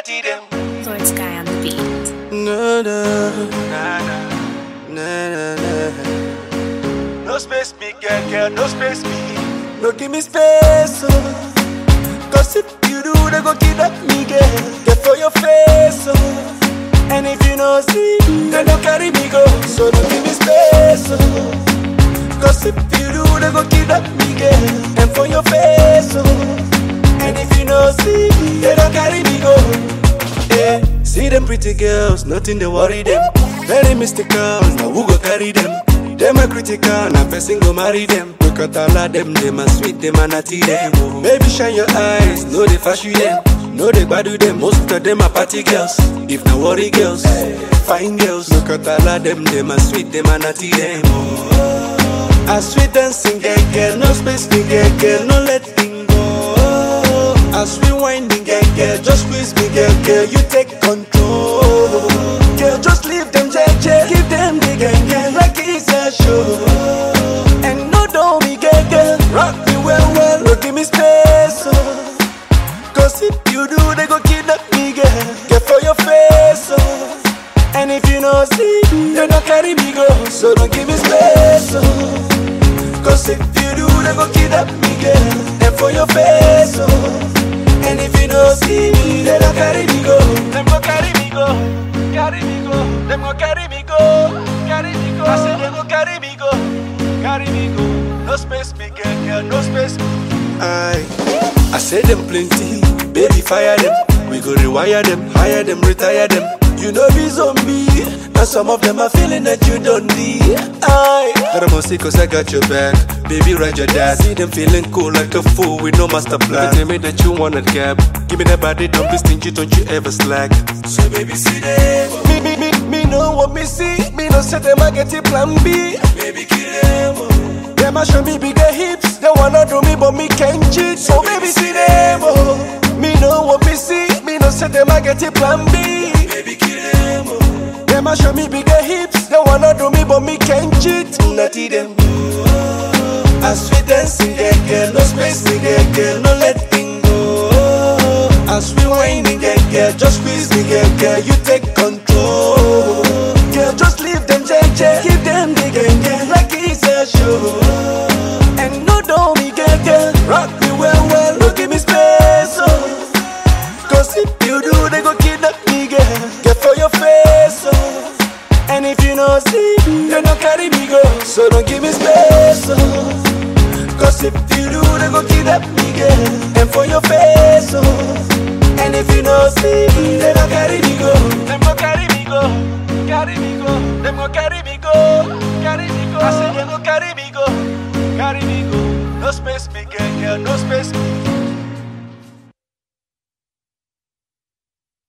natty them. Lord Sky on the beat. No, no, nah, nah, nah, nah, nah. No space me, girl, no space me. No give me space, oh. Cause if you do, they go kidnap me, girl. Get for your face, oh. And if you no see, they don't carry me go. So don't give me space, oh. Cause if you do, they go kidnap me, girl. And for your face, oh. And if you no see, they don't carry me go. Yeah. See them pretty girls, nothing they worry them. Very mystical, now who go carry them? Them a critical, now person go marry them. Look at all of them, them a sweet, them a natty them. Baby shine your eyes, know they fashion them. Know they badu them, most of them are party girls. If no worry girls, fine girls. Look at all of them a sweet, them a natty them. A sweet dancing girl, no space me girl, no letting go. A sweet winding girl, just squeeze me girl, you take control. Girl, just leave them JJ, give them the girl, like it's a show. And no don't me girl, rock me well, no give me space, oh. Cause if you do, they go kidnap me, girl. Get for your face, oh. And if you no see, they don't carry me go. So don't give me space, oh. Cause if you do, they go kidnap me, girl. And for your face, oh. And if you no see me, they don't carry me go. Them go carry me go, carry me go. Them go carry me go, carry me go. I say them go carry me go, carry me go. No space me, girl, no space me. I say them plenty, baby fire them. We go rewire them, hire them, retire them. You know be zombie, and some of them are feeling that you don't need. But I'm on sick cause I got your back. Baby ride your dad, see them feeling cool like a fool with no master plan. Tell me that you want a gap, give me that body, don't be stingy, don't you ever slack. So baby see them, me know what me see. Me know say them I get it plan B. Baby kill them, them a show me bigger hips. They wanna do me but me can't cheat. So baby see them, oh. Me know what me see. Me know say them I get it plan B. Baby kill them, oh. Them a show me bigger hips. They wanna do me but me can't cheat. Natty them, oh. A sweet dancing girl, no space me girl, no letting go. A sweet whining girl, just squeeze me girl, you take control. Girl, just leave them JJ, give them the girl, like it's a show. And no don't me girl, rock me well, no give me space, oh. Cause if you do, they go kidnap me girl, get for your face, oh. And if you no see, they don't carry me go, so don't give me space, oh. Cause if you do, they go kidnap me girl, and for your face, oh. And if you no see, they don't carry me go. Them go carry me go, carry me go. Them go carry me go, carry me go. I say them go carry me go, carry me go. No space me girl, no space me.